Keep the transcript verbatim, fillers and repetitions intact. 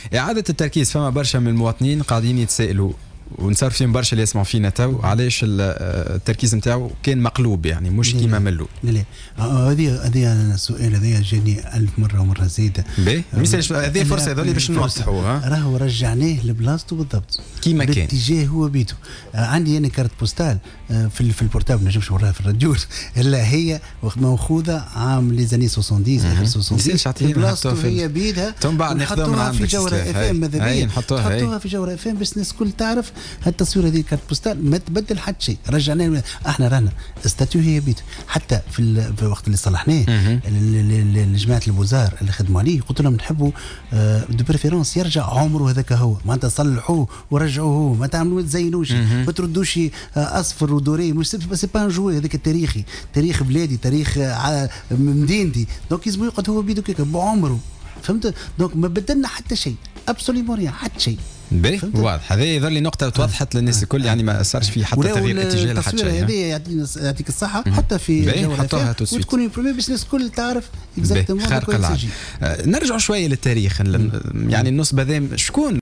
اعاده التركيز، فما برشا من المواطنين قاعدين يتسائلوا ونصار فيهم برشا اللي يسمعوا فينا تو علاش التركيز نتاعو كان مقلوب، يعني مش كيما ملو. لا لا هذه هذه السؤال هذا جاني ألف مرة ومرة زايدة. باهي هذه فرصة هذول باش نوضحوا. راهو رجعناه لبلاصتو بالضبط كيما كان الاتجاه هو بيته. عندي أنا كارت بوستال في في البورتابل ما نجمش نوراها في الراديو. لا هي مأخوذة عام لي زاني سبعين آخر سبعين بلاصتو هي بيدها. ثم بعد ناخذوها من عندك في جوهرة اف ام ماذا بيا نحطوها في جوهرة اف ام باش الناس الكل تعرف هالتصوير هذه كارت بوستال ما تبدل حتى شيء. رجعناه احنا رانا استاتيو هي بيته. حتى في, في الوقت اللي صلحناه لجماعه الوزار اللي خدموا عليه قلت لهم نحبوا دو بريفيرونس يرجع عمره هذاك هو، معناتها صلحوه ورجعوه ما تعملوا تزينوش ما تردوش اصفر ودوري مش سي با ان جوي. هذاك التاريخي تاريخ بلادي تاريخ مدينتي دونك لازم يقعد هو بيدو كيك بعمره فهمت. دونك ما بدلنا حتى شيء ابسوليمون ريان حتى شيء. باهي واضح. هذه يظل لي نقطة توضحت للناس الكل، يعني ما صارش في حتى تغيير اتجاه لحتى شيء. هذه يعطيك الصحة حتى في حطوها توسويت وتكون برومي باش الناس الكل تعرف اكزاكتومون. نرجع شوية للتاريخ، يعني النصب هذا شكون